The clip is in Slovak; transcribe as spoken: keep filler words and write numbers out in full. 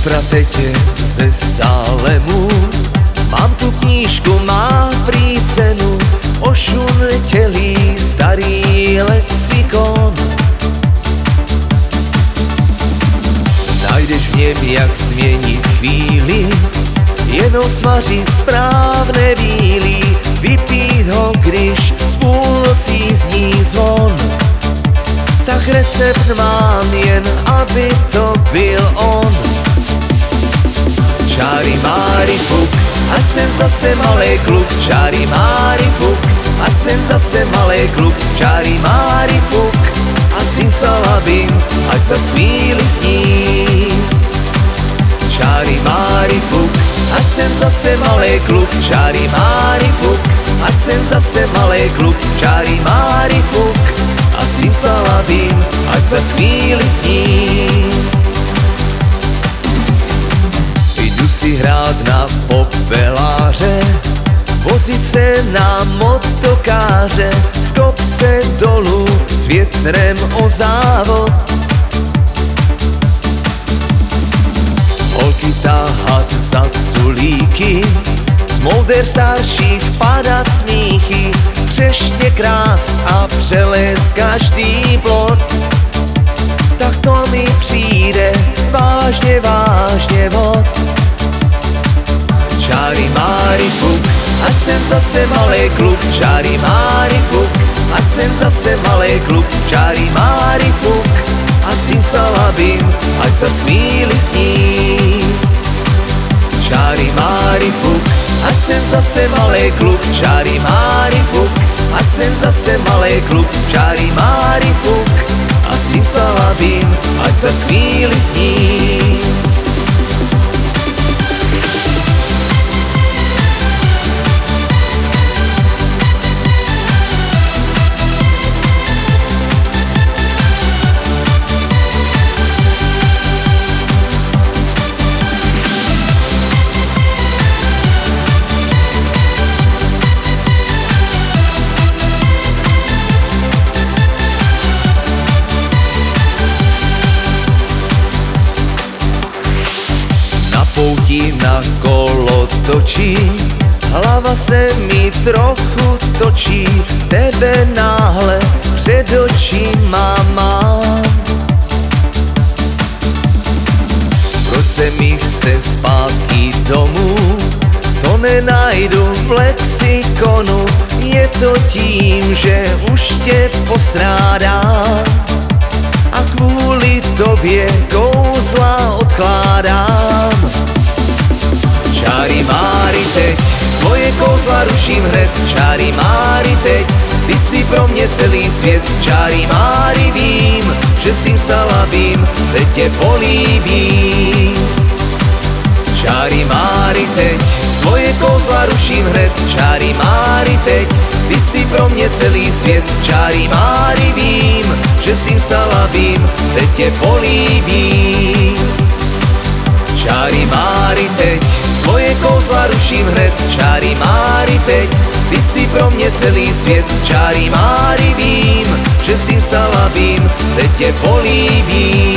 pratete ze Salemu. Mám tu knížku, má prý cenu, ošuntelý starý lexikon. Najdeš v něm, jak změnit chvíli, jenom smažit správné bílí, vypít ho, když z půlnocí zní zvon. Tak recept mám jen, aby to byl on. Čáry máry fuk, ať jsem zase malej kluk. Čáry máry fuk, ať jsem zase malej kluk. Čáry máry fuk a simsalabim, ať za chvíli sní. Čáry máry fuk, ať jsem zase malej kluk. Čáry máry fuk, ať jsem zase malej kluk. Čáry máry fuk a simsalabim, ať za chvíli sní. Jdu si hrát na popeláře, vozit se na motokáře, z kopce dolů s větrem o závod. Holky tahat za culíky, z moder starších padat smíchy, třešně krás a přelézt každý plot. Tak to mi přijde vážně, vážně vod. Čáry máry fuk, ať jsem zase malej kluk. Čáry máry fuk, ať jsem zase malej kluk. Čáry máry fuk a simsalabim, ať za chvíli sní. Čáry máry fuk, ať jsem zase malej kluk. Čáry máry fuk, ať jsem zase malej kluk. Čáry máry fuk a simsalabim, ať za chvíli sní. Pouti na kolo točí, hlava se mi trochu točí, tebe náhle před očima mám. Proč se mi chce zpátky domů, to nenajdu v lexikonu, je to tím, že už tě postrádám a kvůli tobě kouzla odkládám. Čáry máry teď, svoje kouzla ruším hned. Čáry máry teď, ty jsi pro mě celý svět. Čáry máry vím, že simsalabim, teď tě políbím. Čáry máry teď, svoje kouzla ruším hned. Čáry máry teď, ty jsi pro mě celý svět. Čáry máry vím, že simsalabim, teď tě políbím. Čáry máry teď, svoje kouzla ruším hned. Čáry máry teď, ty jsi pro mě celý svět. Čáry máry vím, že simsalabim, teď tě políbím.